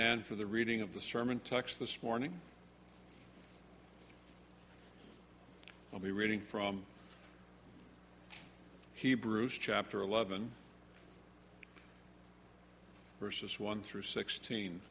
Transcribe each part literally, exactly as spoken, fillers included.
And for the reading of the sermon text this morning, I'll be reading from Hebrews chapter eleven, verses one through sixteen.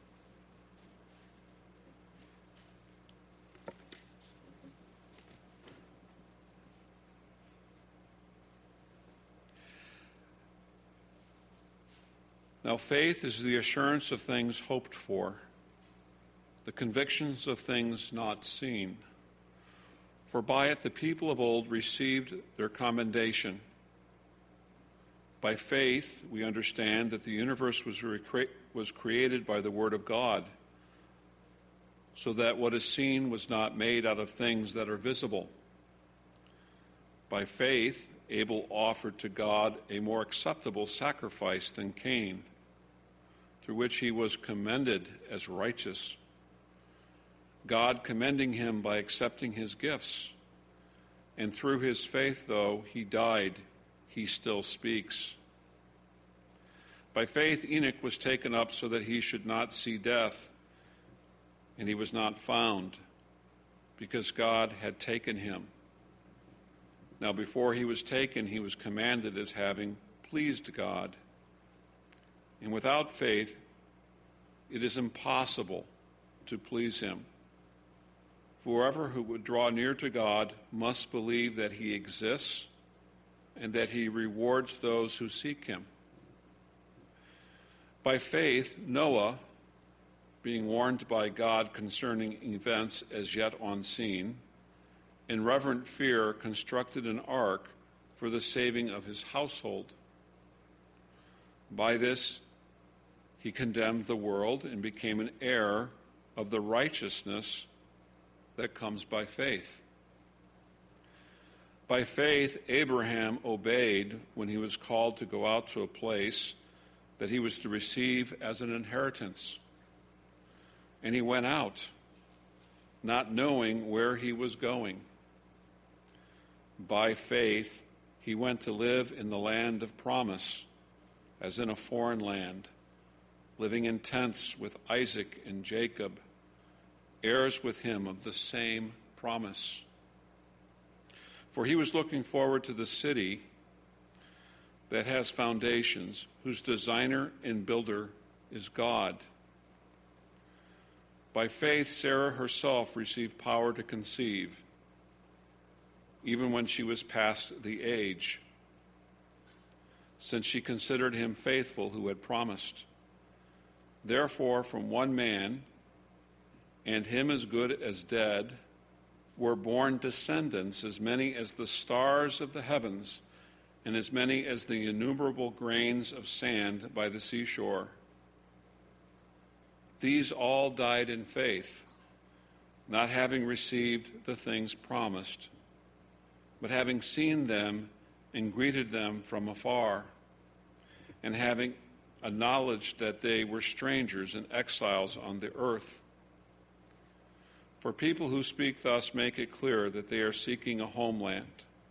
Now faith is the assurance of things hoped for, the convictions of things not seen. For by it the people of old received their commendation. By faith we understand that the universe was, recre- was created by the word of God, so that what is seen was not made out of things that are visible. By faith Abel offered to God a more acceptable sacrifice than Cain, through which he was commended as righteous, God commending him by accepting his gifts. And through his faith, though he died, he still speaks. By faith Enoch was taken up so that he should not see death, and he was not found, because God had taken him. Now before he was taken, he was commended as having pleased God. And without faith, it is impossible to please him. For whoever who would draw near to God must believe that he exists and that he rewards those who seek him. By faith, Noah, being warned by God concerning events as yet unseen, in reverent fear constructed an ark for the saving of his household. By this he condemned the world and became an heir of the righteousness that comes by faith. By faith, Abraham obeyed when he was called to go out to a place that he was to receive as an inheritance. And he went out, not knowing where he was going. By faith, he went to live in the land of promise, as in a foreign land, living in tents with Isaac and Jacob, heirs with him of the same promise. For he was looking forward to the city that has foundations, whose designer and builder is God. By faith, Sarah herself received power to conceive, even when she was past the age, since she considered him faithful who had promised. Therefore, from one man, and him as good as dead, were born descendants as many as the stars of the heavens, and as many as the innumerable grains of sand by the seashore. These all died in faith, not having received the things promised, but having seen them and greeted them from afar, and having acknowledged that they were strangers and exiles on the earth. For people who speak thus make it clear that they are seeking a homeland.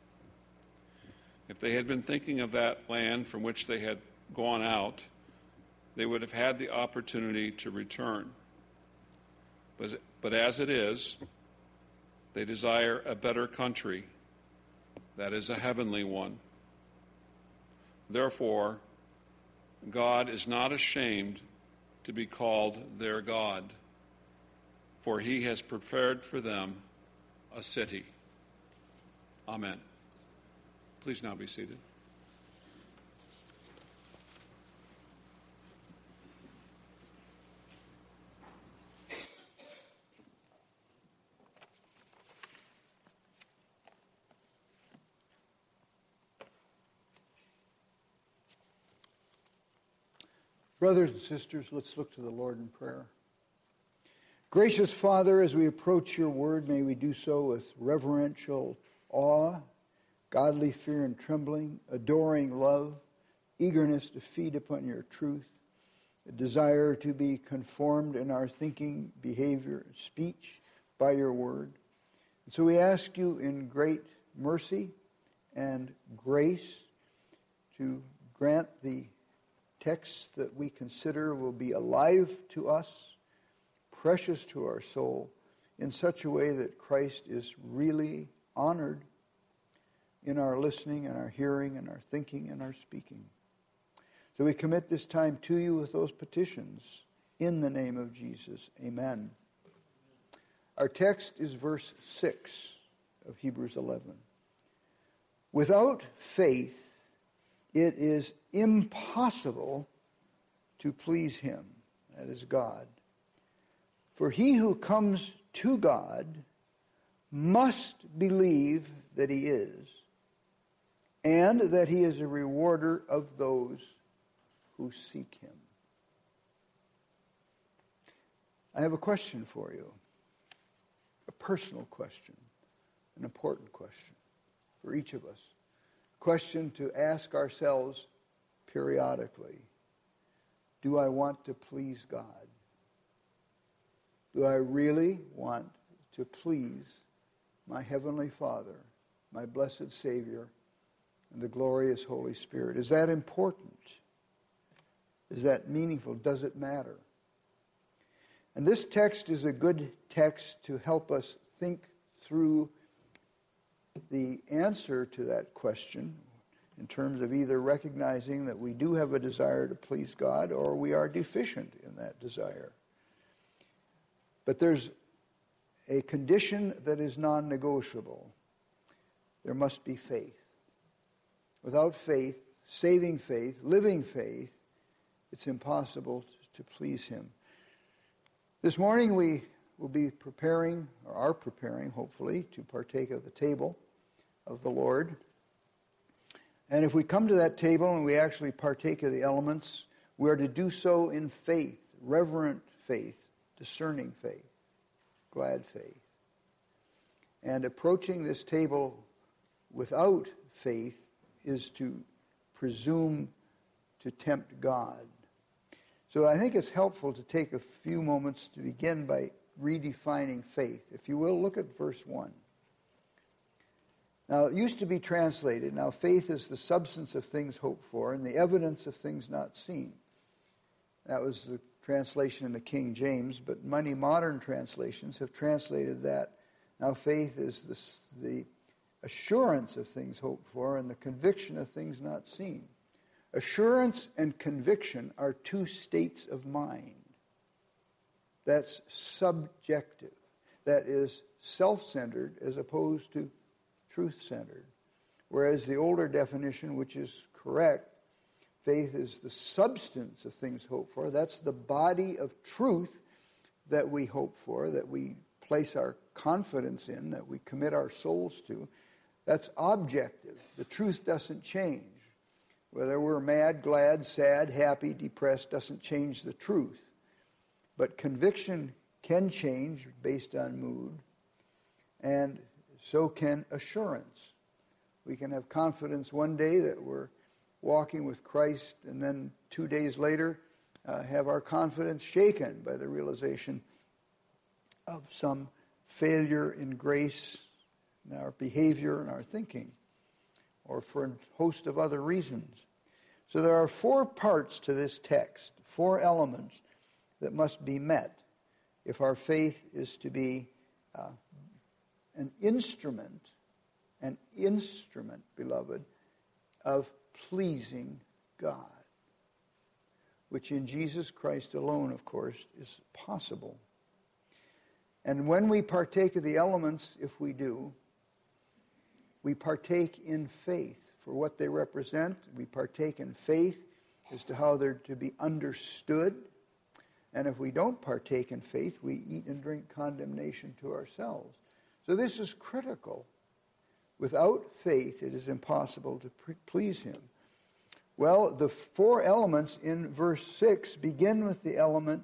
If they had been thinking of that land from which they had gone out, they would have had the opportunity to return. But, but as it is, they desire a better country, that is, a heavenly one. Therefore, God is not ashamed to be called their God, for he has prepared for them a city. Amen. Please now be seated. Brothers and sisters, let's look to the Lord in prayer. Gracious Father, as we approach your word, may we do so with reverential awe, godly fear and trembling, adoring love, eagerness to feed upon your truth, a desire to be conformed in our thinking, behavior, speech by your word. And so we ask you in great mercy and grace to grant the texts that we consider will be alive to us, precious to our soul in such a way that Christ is really honored in our listening and our hearing and our thinking and our speaking. So we commit this time to you with those petitions in the name of Jesus. Amen. Our text is verse six of Hebrews eleven. Without faith, it is impossible to please him, that is God. For he who comes to God must believe that he is, and that he is a rewarder of those who seek him. I have a question for you, a personal question, an important question for each of us. A question to ask ourselves periodically. Do I want to please God? Do I really want to please my Heavenly Father, my blessed Savior, and the glorious Holy Spirit? Is that important? Is that meaningful? Does it matter? And this text is a good text to help us think through the answer to that question in terms of either recognizing that we do have a desire to please God or we are deficient in that desire. But there's a condition that is non-negotiable. There must be faith. Without faith, saving faith, living faith, it's impossible to please him. This morning we will be preparing, or are preparing, hopefully, to partake of the table of the Lord. And if we come to that table and we actually partake of the elements, we are to do so in faith, reverent faith, discerning faith, glad faith. And approaching this table without faith is to presume to tempt God. So I think it's helpful to take a few moments to begin by redefining faith. If you will, look at verse one. Now, it used to be translated, now faith is the substance of things hoped for and the evidence of things not seen. That was the translation in the King James, but many modern translations have translated that. Now faith is the, the assurance of things hoped for and the conviction of things not seen. Assurance and conviction are two states of mind. That's subjective. That is self-centered as opposed to truth-centered. Whereas the older definition, which is correct, faith is the substance of things hoped for. That's the body of truth that we hope for, that we place our confidence in, that we commit our souls to. That's objective. The truth doesn't change. Whether we're mad, glad, sad, happy, depressed, doesn't change the truth. But conviction can change based on mood, and so can assurance. We can have confidence one day that we're walking with Christ, and then two days later uh, have our confidence shaken by the realization of some failure in grace in our behavior and our thinking, or for a host of other reasons. So there are four parts to this text, four elements that must be met if our faith is to be uh, an instrument, an instrument, beloved, of pleasing God, which in Jesus Christ alone, of course, is possible. And when we partake of the elements, if we do, we partake in faith for what they represent. We partake in faith as to how they're to be understood. And if we don't partake in faith, we eat and drink condemnation to ourselves. So this is critical. Without faith, it is impossible to pre- please him. Well, the four elements in verse six begin with the element,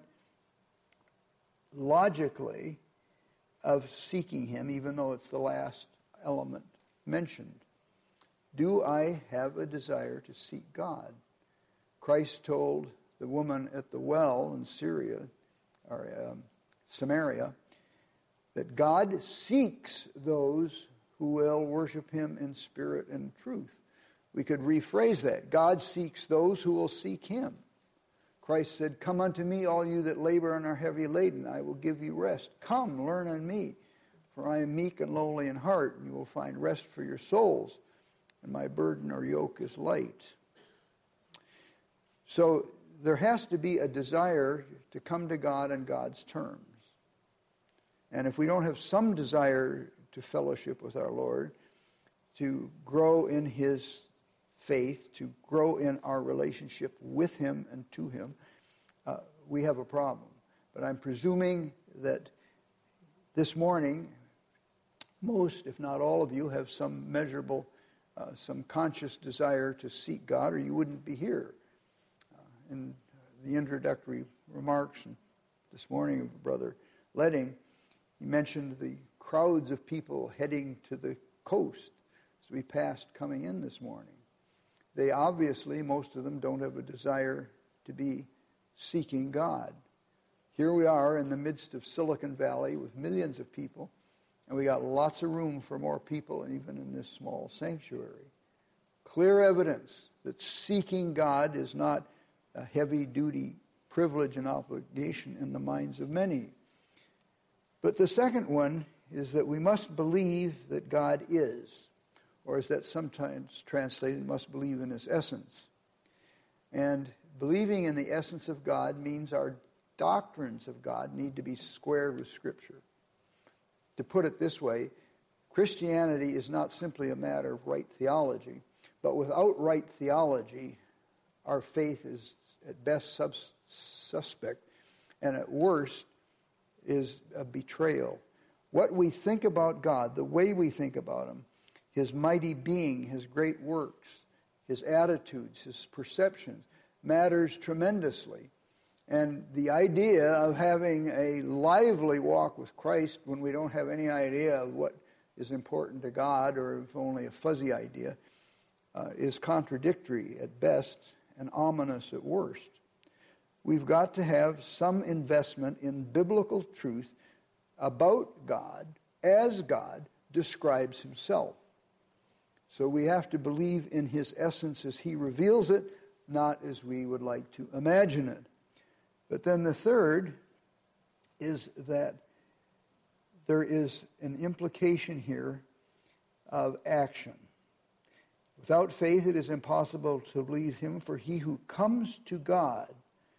logically, of seeking him, even though it's the last element mentioned. Do I have a desire to seek God? Christ told the woman at the well in Syria, or um, Samaria, that God seeks those who will worship him in spirit and truth. We could rephrase that. God seeks those who will seek him. Of Christ said, "Come unto me, all you that labor and are heavy laden. I will give you rest. Come, learn on me, for I am meek and lowly in heart, and you will find rest for your souls. And my burden or yoke is light." So there has to be a desire to come to God on God's terms. And if we don't have some desire to fellowship with our Lord, to grow in his faith, to grow in our relationship with him and to him, uh, we have a problem. But I'm presuming that this morning, most, if not all of you, have some measurable, uh, some conscious desire to seek God, or you wouldn't be here. Uh, in the introductory remarks this morning of Brother Ledding, he mentioned the crowds of people heading to the coast as we passed coming in this morning. They obviously, most of them, don't have a desire to be seeking God. Here we are in the midst of Silicon Valley with millions of people, and we got lots of room for more people even in this small sanctuary. Clear evidence that seeking God is not a heavy-duty privilege and obligation in the minds of many. But the second one is that we must believe that God is, or as that sometimes translated, must believe in his essence. And believing in the essence of God means our doctrines of God need to be squared with Scripture. To put it this way, Christianity is not simply a matter of right theology, but without right theology, our faith is at best sus- suspect, and at worst is a betrayal. What we think about God, the way we think about him, his mighty being, his great works, his attitudes, his perceptions, matters tremendously. And the idea of having a lively walk with Christ when we don't have any idea of what is important to God, or if only a fuzzy idea, uh, is contradictory at best and ominous at worst. We've got to have some investment in biblical truth about God as God describes himself. So we have to believe in his essence as he reveals it, not as we would like to imagine it. But then the third is that there is an implication here of action. Without faith, it is impossible to believe him, for he who comes to God,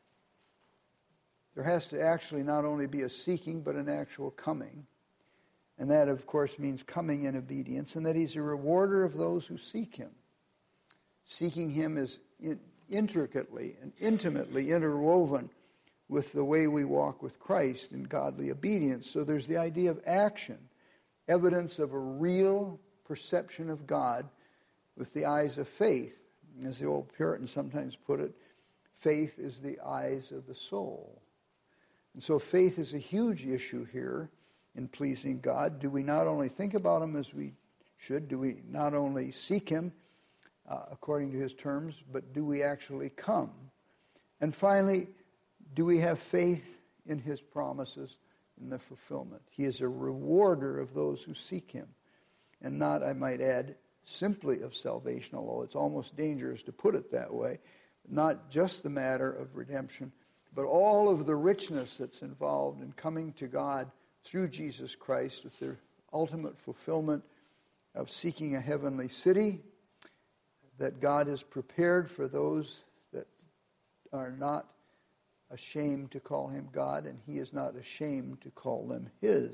there has to actually not only be a seeking, but an actual coming. And that, of course, means coming in obedience, and that he's a rewarder of those who seek him. Seeking him is in, intricately and intimately interwoven with the way we walk with Christ in godly obedience. So there's the idea of action, evidence of a real perception of God with the eyes of faith. As the old Puritans sometimes put it, faith is the eyes of the soul. And so faith is a huge issue here in pleasing God. Do we not only think about him as we should? Do we not only seek him uh, according to his terms, but do we actually come? And finally, do we have faith in his promises in the fulfillment? He is a rewarder of those who seek him, and not, I might add, simply of salvation, although it's almost dangerous to put it that way. Not just the matter of redemption, but all of the richness that's involved in coming to God through Jesus Christ, with the ultimate fulfillment of seeking a heavenly city that God has prepared for those that are not ashamed to call him God, and he is not ashamed to call them his.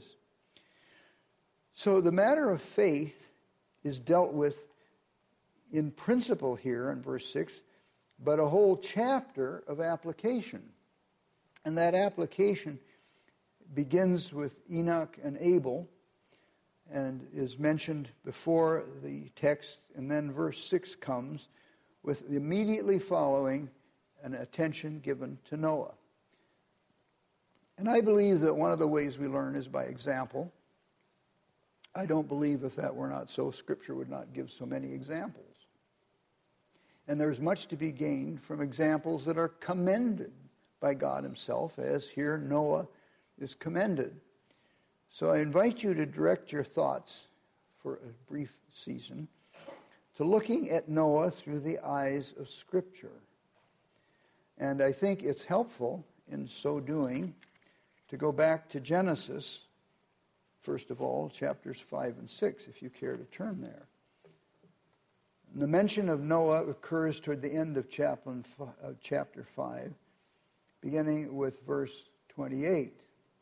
So the matter of faith is dealt with in principle here in verse six, but a whole chapter of application. And that application begins with Enoch and Abel and is mentioned before the text, and then verse six comes with immediately following an attention given to Noah. And I believe that one of the ways we learn is by example. I don't believe if that were not so, Scripture would not give so many examples. And there's much to be gained from examples that are commended by God himself, as here Noah is commended. So I invite you to direct your thoughts for a brief season to looking at Noah through the eyes of Scripture. And I think it's helpful in so doing to go back to Genesis, first of all, chapters five and six, if you care to turn there. And the mention of Noah occurs toward the end of chapter five, beginning with verse twenty-eight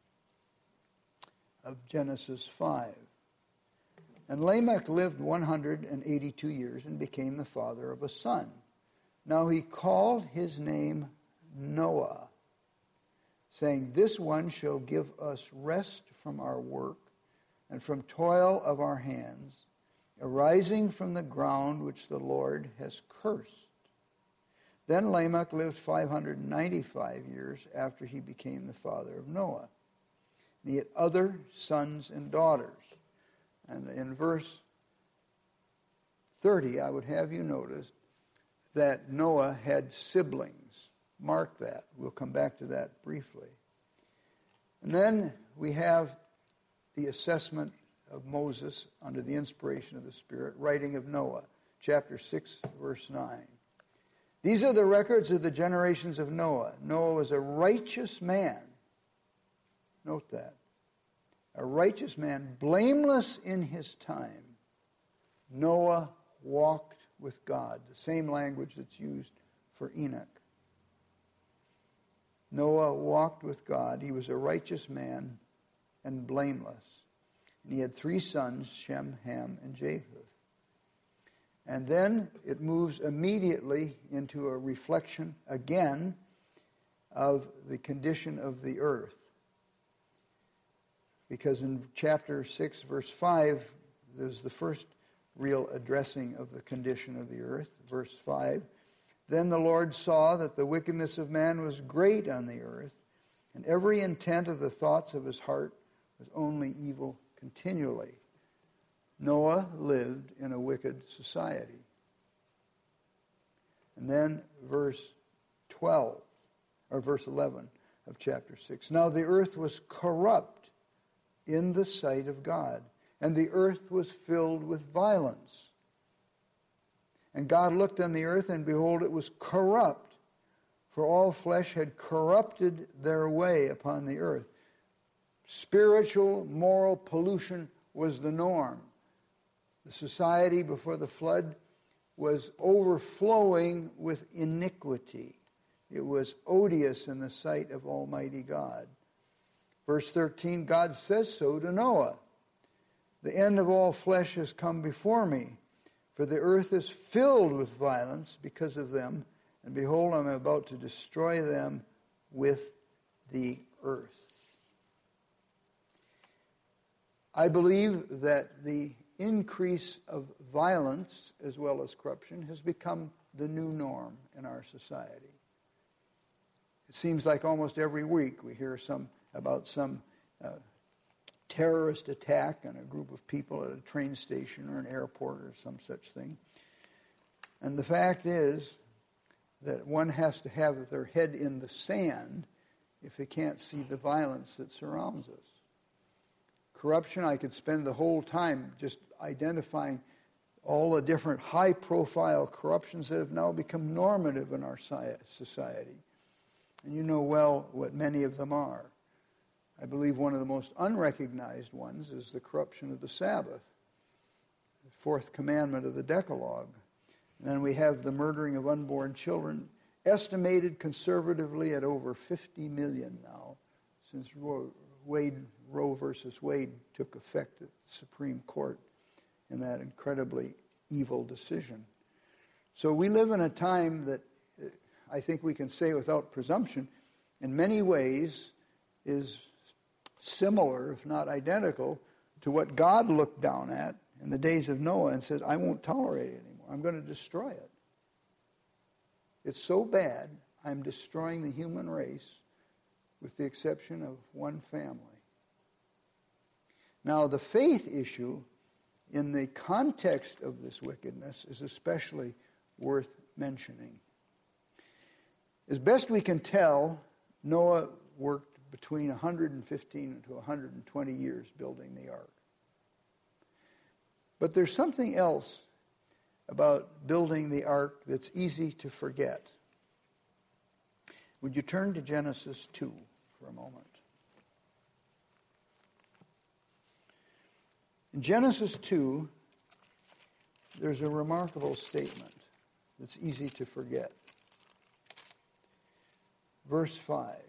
of Genesis five. And Lamech lived one hundred eighty-two years and became the father of a son. Now he called his name Noah, saying, "This one shall give us rest from our work and from toil of our hands, arising from the ground which the Lord has cursed." Then Lamech lived five hundred ninety-five years after he became the father of Noah. And he had other sons and daughters. And in verse thirty, I would have you notice that Noah had siblings. Mark that. We'll come back to that briefly. And then we have the assessment of Moses under the inspiration of the Spirit, writing of Noah, chapter six, verse nine. These are the records of the generations of Noah. Noah was a righteous man. Note that. A righteous man, blameless in his time. Noah walked with God. The same language that's used for Enoch. Noah walked with God. He was a righteous man and blameless. And he had three sons, Shem, Ham, and Japheth. And then it moves immediately into a reflection again of the condition of the earth. Because in chapter six, verse five, there's the first real addressing of the condition of the earth. Verse five, "Then the Lord saw that the wickedness of man was great on the earth, and every intent of the thoughts of his heart was only evil continually." Noah lived in a wicked society. And then verse twelve, or verse eleven of chapter six. "Now the earth was corrupt in the sight of God, and the earth was filled with violence. And God looked on the earth, and behold, it was corrupt, for all flesh had corrupted their way upon the earth." Spiritual, moral pollution was the norm. The society before the flood was overflowing with iniquity. It was odious in the sight of Almighty God. Verse thirteen, God says so to Noah. "The end of all flesh has come before me, for the earth is filled with violence because of them, and behold, I am about to destroy them with the earth." I believe that the increase of violence as well as corruption has become the new norm in our society. It seems like almost every week we hear some about some uh, terrorist attack on a group of people at a train station or an airport or some such thing. And the fact is that one has to have their head in the sand if they can't see the violence that surrounds us. Corruption, I could spend the whole time just identifying all the different high-profile corruptions that have now become normative in our society. And you know well what many of them are. I believe one of the most unrecognized ones is the corruption of the Sabbath, the fourth commandment of the Decalogue. And then we have the murdering of unborn children, estimated conservatively at over fifty million now, since Roe, Wade, Roe versus Wade took effect at the Supreme Court in that incredibly evil decision. So we live in a time that I think we can say without presumption, in many ways is similar, if not identical, to what God looked down at in the days of Noah and said, "I won't tolerate it anymore. I'm going to destroy it. It's so bad, I'm destroying the human race with the exception of one family." Now, the faith issue in the context of this wickedness is especially worth mentioning. As best we can tell, Noah worked between one hundred fifteen to one hundred twenty years building the ark. But there's something else about building the ark that's easy to forget. Would you turn to Genesis two for a moment? In Genesis two, there's a remarkable statement that's easy to forget. Verse five.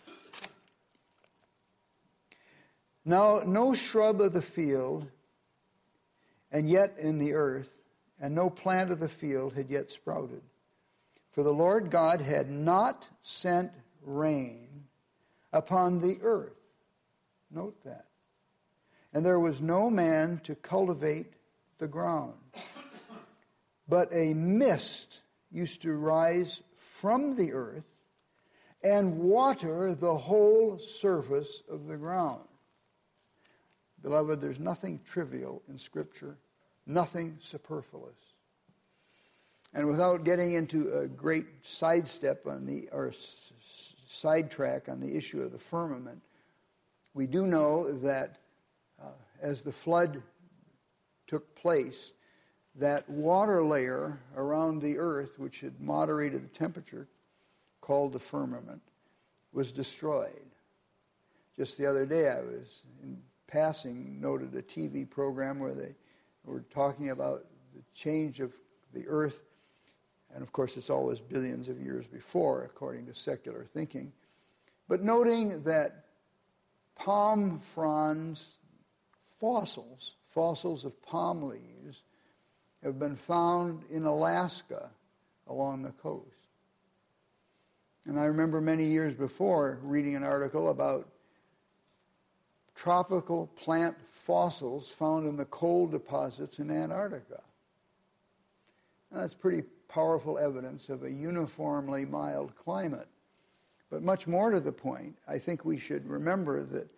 Now no shrub of the field, and yet in the earth, and no plant of the field had yet sprouted. For the Lord God had not sent rain upon the earth. Note that. And there was no man to cultivate the ground. But a mist used to rise from the earth and water the whole surface of the ground. Beloved, there's nothing trivial in Scripture, nothing superfluous. And without getting into a great sidestep on the, or s- sidetrack on the issue of the firmament, we do know that uh, as the flood took place, that water layer around the earth, which had moderated the temperature, called the firmament, was destroyed. Just the other day, I was in passing noted a T V program where they were talking about the change of the earth, and of course it's always billions of years before, according to secular thinking, but noting that palm fronds fossils, fossils of palm leaves, have been found in Alaska along the coast. And I remember many years before reading an article about tropical plant fossils found in the coal deposits in Antarctica. Now, that's pretty powerful evidence of a uniformly mild climate. But much more to the point, I think we should remember that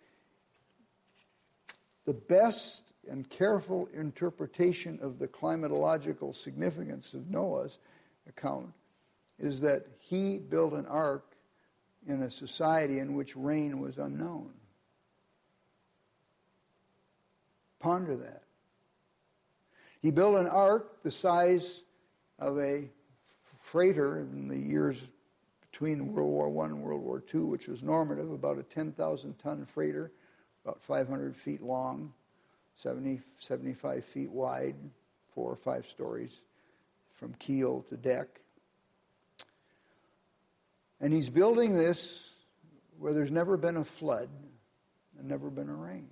the best and careful interpretation of the climatological significance of Noah's account is that he built an ark in a society in which rain was unknown. Ponder that. He built an ark the size of a freighter in the years between World War One and World War Two, which was normative, about a ten thousand ton freighter, about five hundred feet long, seventy, seventy-five feet wide, four or five stories from keel to deck. And he's building this where there's never been a flood and never been a rain.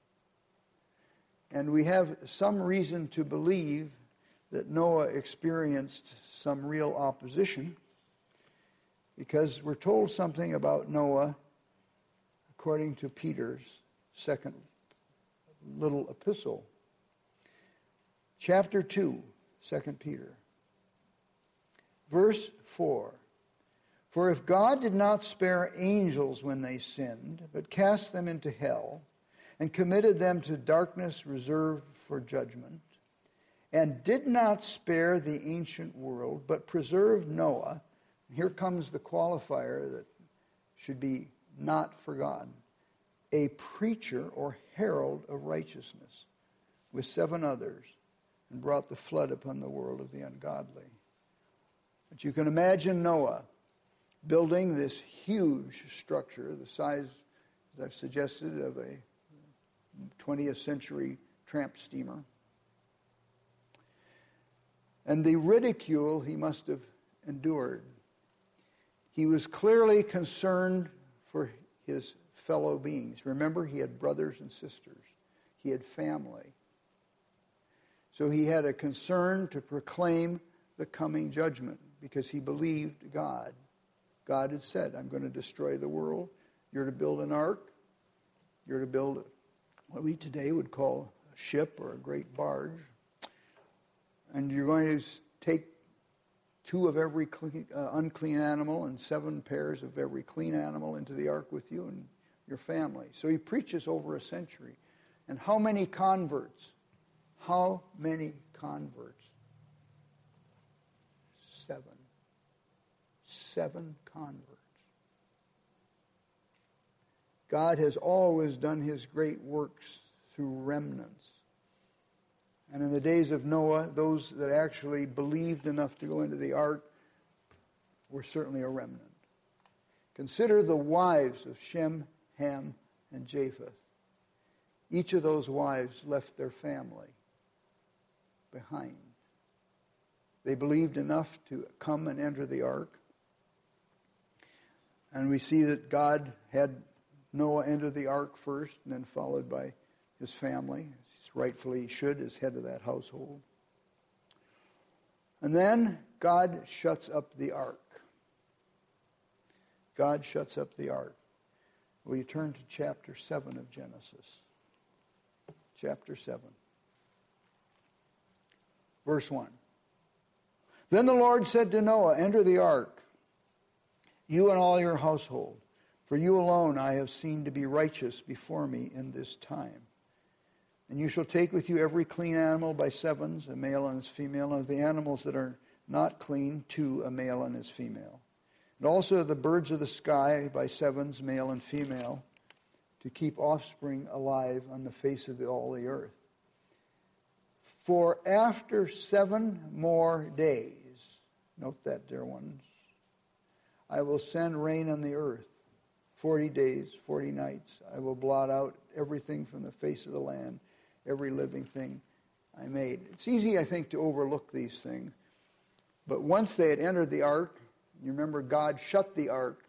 And we have some reason to believe that Noah experienced some real opposition, because we're told something about Noah according to Peter's second little epistle. Chapter two, Second Peter. Verse four. For if God did not spare angels when they sinned, but cast them into hell, and committed them to darkness reserved for judgment, and did not spare the ancient world, but preserved Noah, here comes the qualifier that should be not forgotten, a preacher or herald of righteousness, with seven others, and brought the flood upon the world of the ungodly. But you can imagine Noah building this huge structure, the size, as I've suggested, of a twentieth century tramp steamer. And the ridicule he must have endured. He was clearly concerned for his fellow beings. Remember, he had brothers and sisters. He had family. So he had a concern to proclaim the coming judgment because he believed God. God had said, I'm going to destroy the world. You're to build an ark. You're to build what we today would call a ship or a great barge. And you're going to take two of every clean, uh, unclean animal and seven pairs of every clean animal into the ark with you and your family. So he preaches over a century. And how many converts? How many converts? Seven. Seven converts. God has always done his great works through remnants. And in the days of Noah, those that actually believed enough to go into the ark were certainly a remnant. Consider the wives of Shem, Ham, and Japheth. Each of those wives left their family behind. They believed enough to come and enter the ark. And we see that God had Noah enter the ark first and then followed by his family, as rightfully he should, as head of that household. And then God shuts up the ark. God shuts up the ark. Will you turn to chapter seven of Genesis? Chapter seven. Verse one. Then the Lord said to Noah, enter the ark, you and all your household, for you alone I have seen to be righteous before me in this time. And you shall take with you every clean animal by sevens, a male and his female, and of the animals that are not clean, two, a male and his female. And also the birds of the sky by sevens, male and female, to keep offspring alive on the face of the, all the earth. For after seven more days, note that, dear ones, I will send rain on the earth. Forty days, forty nights, I will blot out everything from the face of the land, every living thing I made. It's easy, I think, to overlook these things. But once they had entered the ark, you remember God shut the ark.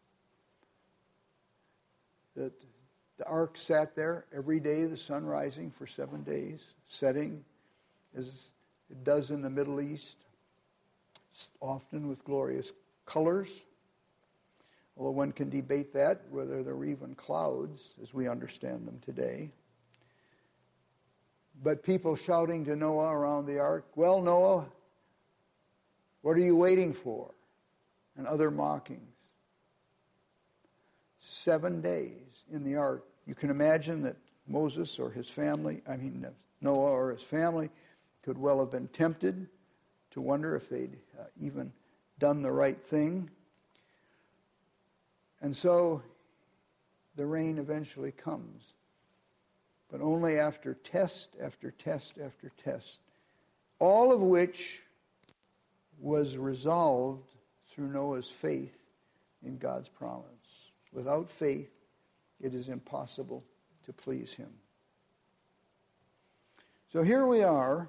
That the ark sat there every day, the sun rising for seven days, setting as it does in the Middle East, often with glorious colors. Although one can debate that, whether there were even clouds as we understand them today. But people shouting to Noah around the ark, well, Noah, what are you waiting for? And other mockings. Seven days in the ark. You can imagine that Moses or his family, I mean Noah or his family, could well have been tempted to wonder if they'd uh, even done the right thing. And so the rain eventually comes. But only after test after test after test. All of which was resolved through Noah's faith in God's promise. Without faith, it is impossible to please him. So here we are,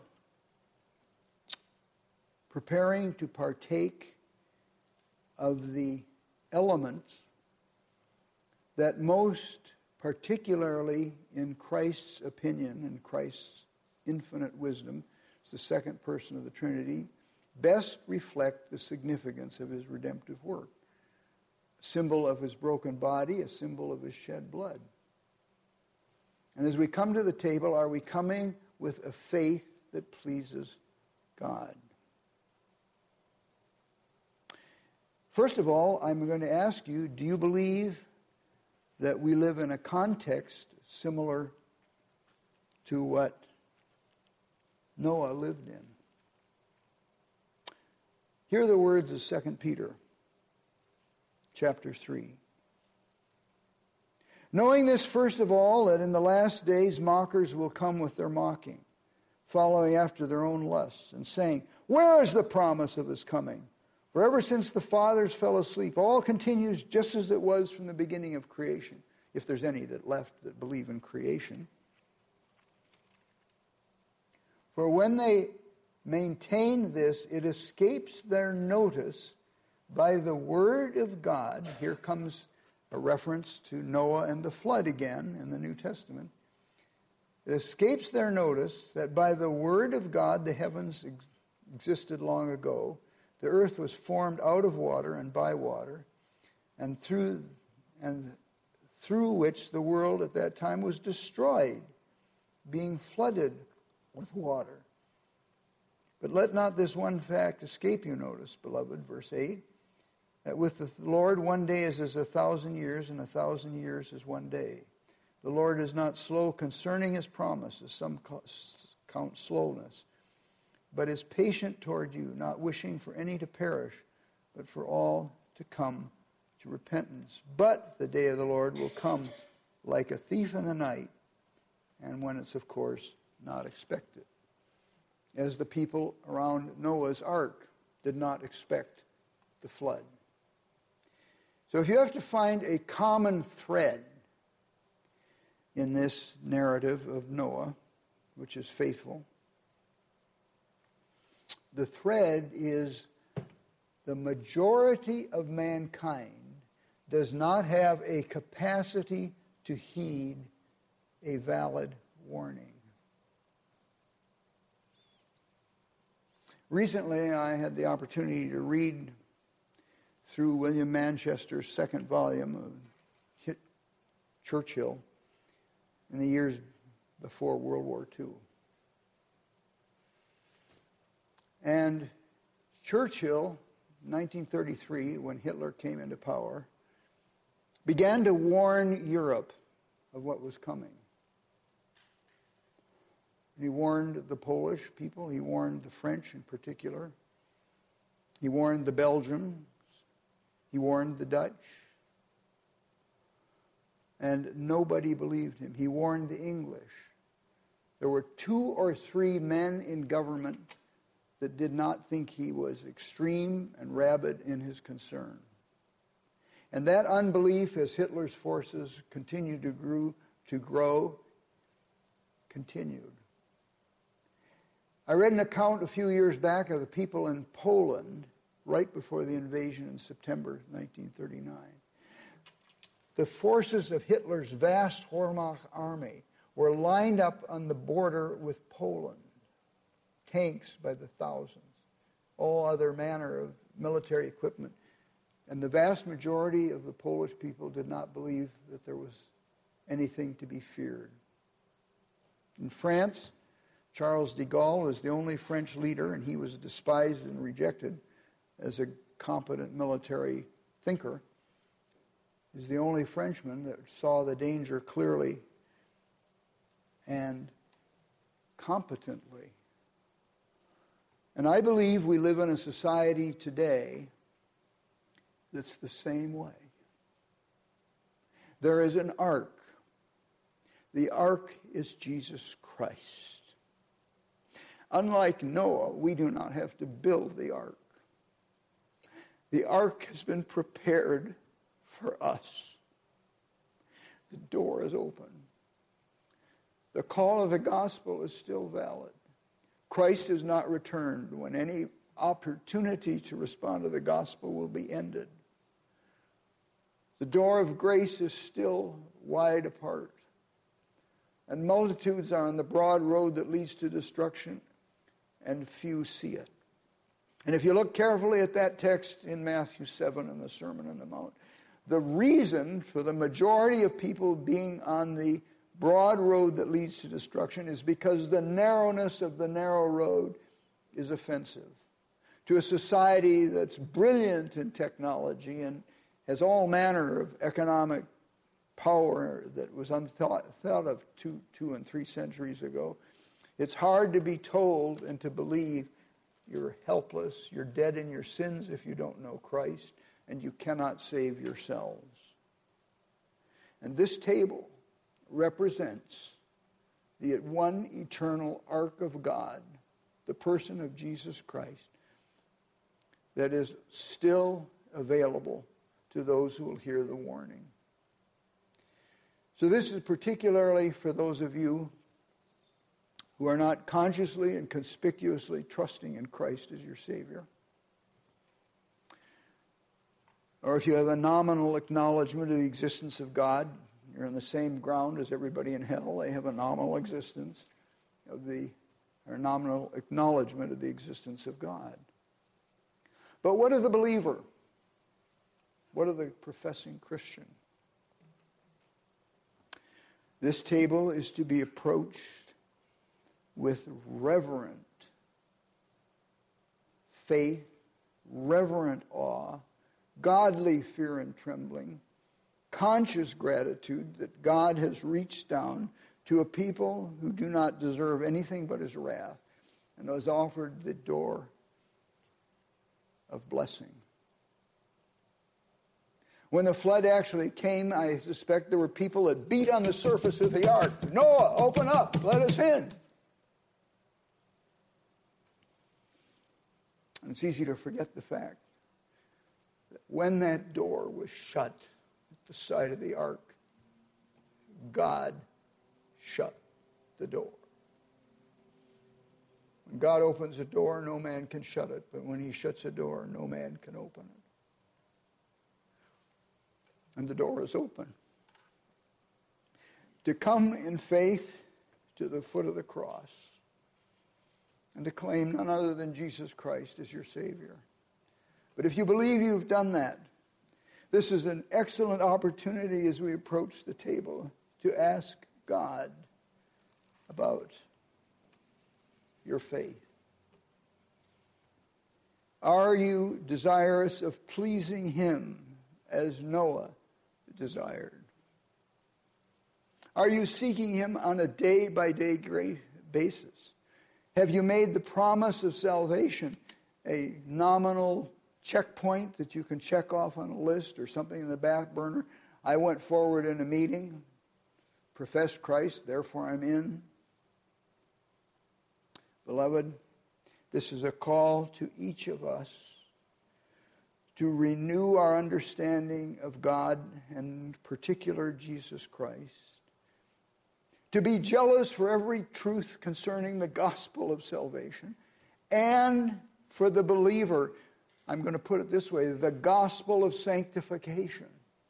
preparing to partake of the elements that most particularly in Christ's opinion and Christ's infinite wisdom, it's the second person of the Trinity, best reflect the significance of his redemptive work. A symbol of his broken body, a symbol of his shed blood. And as we come to the table, are we coming with a faith that pleases God? First of all, I'm going to ask you, do you believe that we live in a context similar to what Noah lived in? Here are the words of Second Peter, chapter three. Knowing this, first of all, that in the last days mockers will come with their mocking, following after their own lusts, and saying, where is the promise of his coming? For ever since the fathers fell asleep, all continues just as it was from the beginning of creation, if there's any that left that believe in creation. For when they maintain this, it escapes their notice by the word of God. Here comes a reference to Noah and the flood again in the New Testament. It escapes their notice that by the word of God the heavens ex- existed long ago. The earth was formed out of water and by water, and through and through which the world at that time was destroyed, being flooded with water. But let not this one fact escape you, notice, beloved, verse eight, that with the Lord one day is as a thousand years, and a thousand years is one day. The Lord is not slow concerning his promises, some count slowness, but is patient toward you, not wishing for any to perish, but for all to come to repentance. But the day of the Lord will come like a thief in the night, and when it's, of course, not expected. As the people around Noah's ark did not expect the flood. So if you have to find a common thread in this narrative of Noah, which is faithful, the thread is the majority of mankind does not have a capacity to heed a valid warning. Recently, I had the opportunity to read through William Manchester's second volume of Churchill in the years before World War Two. And Churchill, nineteen thirty-three, when Hitler came into power, began to warn Europe of what was coming. He warned the Polish people. He warned the French in particular. He warned the Belgians. He warned the Dutch. And nobody believed him. He warned the English. There were two or three men in government that did not think he was extreme and rabid in his concern. And that unbelief, as Hitler's forces continued to grow, to grow, continued. I read an account a few years back of the people in Poland right before the invasion in September nineteen thirty-nine. The forces of Hitler's vast Wehrmacht army were lined up on the border with Poland, tanks by the thousands, all other manner of military equipment. And the vast majority of the Polish people did not believe that there was anything to be feared. In France, Charles de Gaulle was the only French leader, and he was despised and rejected as a competent military thinker. He's the only Frenchman that saw the danger clearly and competently. And I believe we live in a society today that's the same way. There is an ark. The ark is Jesus Christ. Unlike Noah, we do not have to build the ark. The ark has been prepared for us. The door is open. The call of the gospel is still valid. Christ has not returned when any opportunity to respond to the gospel will be ended. The door of grace is still wide apart. And multitudes are on the broad road that leads to destruction, and few see it. And if you look carefully at that text in Matthew seven in the Sermon on the Mount, the reason for the majority of people being on the broad road that leads to destruction is because the narrowness of the narrow road is offensive to a society that's brilliant in technology and has all manner of economic power that was unthought thought of two, two and three centuries ago. It's hard to be told and to believe you're helpless, you're dead in your sins if you don't know Christ, and you cannot save yourselves. And this table represents the one eternal ark of God, the person of Jesus Christ, that is still available to those who will hear the warning. So this is particularly for those of you who are not consciously and conspicuously trusting in Christ as your Savior. Or if you have a nominal acknowledgement of the existence of God, you're on the same ground as everybody in hell. They have a nominal existence of the, or nominal acknowledgement of the existence of God. But what of the believer? What of the professing Christian? This table is to be approached with reverent faith, reverent awe, godly fear and trembling, conscious gratitude that God has reached down to a people who do not deserve anything but his wrath and has offered the door of blessing. When the flood actually came, I suspect there were people that beat on the surface of the ark. Noah, open up, let us in. And it's easy to forget the fact When that door was shut at the side of the ark, God shut the door. When God opens a door, no man can shut it. But when he shuts a door, no man can open it. And the door is open. To come in faith to the foot of the cross and to claim none other than Jesus Christ as your Savior. But if you believe you've done that, this is an excellent opportunity as we approach the table to ask God about your faith. Are you desirous of pleasing him as Noah desired? Are you seeking him on a day-by-day basis? Have you made the promise of salvation a nominal checkpoint that you can check off on a list or something in the back burner? I went forward in a meeting, professed Christ, therefore I'm in. Beloved, this is a call to each of us to renew our understanding of God and in particular Jesus Christ. To be jealous for every truth concerning the gospel of salvation. And for the believer, I'm going to put it this way, the gospel of sanctification.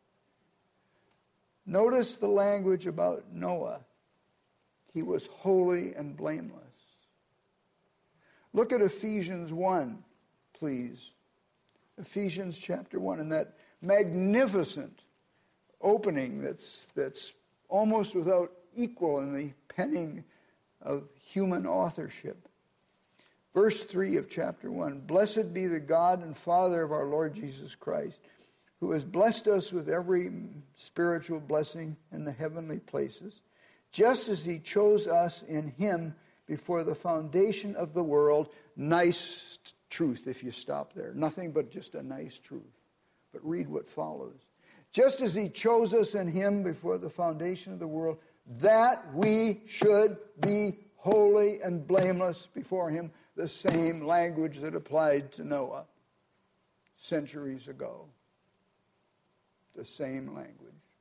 Notice the language about Noah. He was holy and blameless. Look at Ephesians one, please. Ephesians chapter one, and that magnificent opening that's that's almost without equal in the penning of human authorship. Verse three of chapter one, blessed be the God and Father of our Lord Jesus Christ, who has blessed us with every spiritual blessing in the heavenly places, just as he chose us in him before the foundation of the world. Nice truth if you stop there. Nothing but just a nice truth. But read what follows. Just as he chose us in him before the foundation of the world, that we should be holy and blameless before him. The same language that applied to Noah centuries ago. The same language.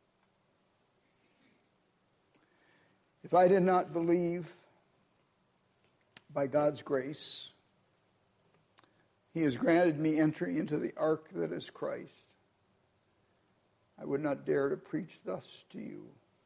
If I did not believe by God's grace, he has granted me entry into the ark that is Christ, I would not dare to preach thus to you.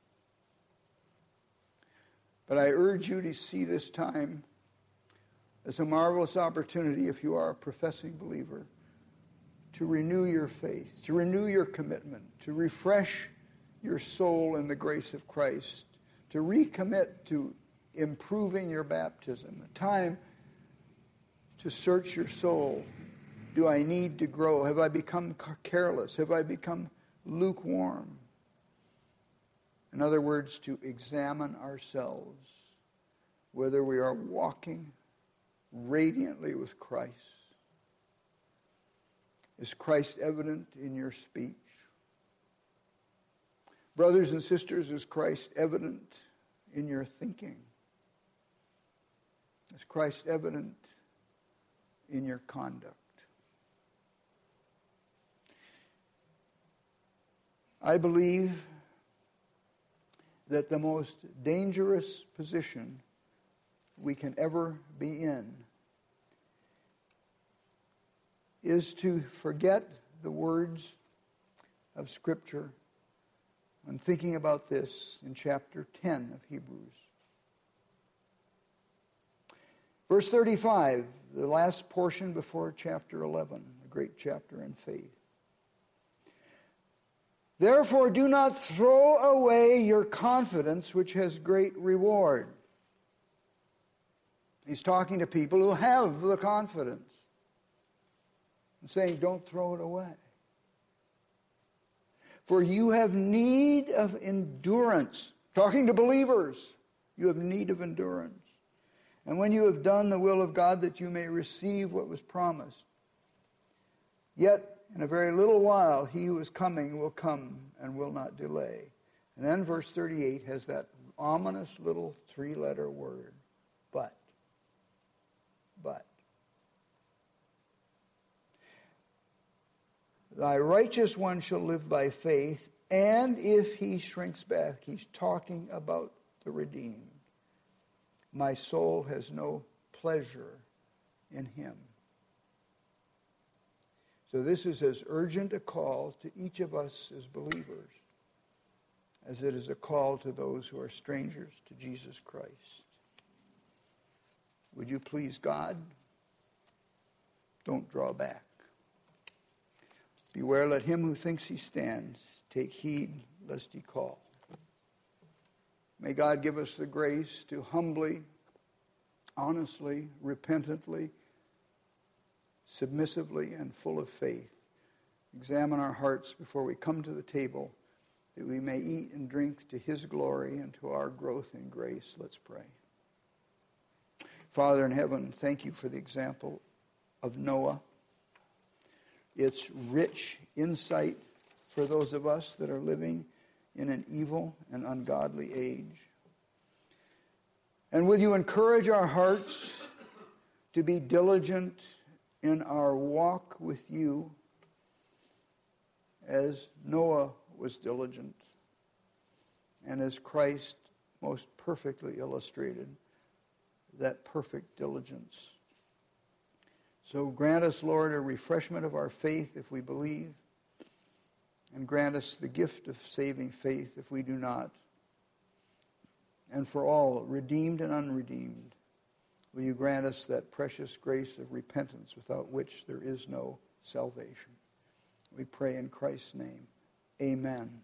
But I urge you to see this time as a marvelous opportunity, if you are a professing believer, to renew your faith, to renew your commitment, to refresh your soul in the grace of Christ, to recommit to improving your baptism, a time to search your soul. Do I need to grow? Have I become careless? Have I become lukewarm? In other words, to examine ourselves, whether we are walking radiantly with Christ. Is Christ evident in your speech? Brothers and sisters, is Christ evident in your thinking? Is Christ evident in your conduct? I believe that the most dangerous position we can ever be in is to forget the words of Scripture when thinking about this in chapter ten of Hebrews. Verse thirty-five, the last portion before chapter eleven, a great chapter in faith. Therefore, do not throw away your confidence, which has great reward. He's talking to people who have the confidence and saying, don't throw it away. For you have need of endurance. Talking to believers, you have need of endurance. And when you have done the will of God, that you may receive what was promised. Yet, in a very little while, he who is coming will come and will not delay. And then verse thirty-eight has that ominous little three-letter word, but. But. Thy righteous one shall live by faith, and if he shrinks back, he's talking about the redeemed. My soul has no pleasure in him. So this is as urgent a call to each of us as believers as it is a call to those who are strangers to Jesus Christ. Would you please God? Don't draw back. Beware, let him who thinks he stands take heed lest he fall. May God give us the grace to humbly, honestly, repentantly, submissively, and full of faith examine our hearts before we come to the table, that we may eat and drink to his glory and to our growth in grace. Let's pray. Father in heaven, thank you for the example of Noah. It's rich insight for those of us that are living in an evil and ungodly age. And will you encourage our hearts to be diligent in our walk with you as Noah was diligent and as Christ most perfectly illustrated that perfect diligence. So grant us, Lord, a refreshment of our faith if we believe, and grant us the gift of saving faith if we do not. And for all, redeemed and unredeemed, will you grant us that precious grace of repentance without which there is no salvation. We pray in Christ's name. Amen.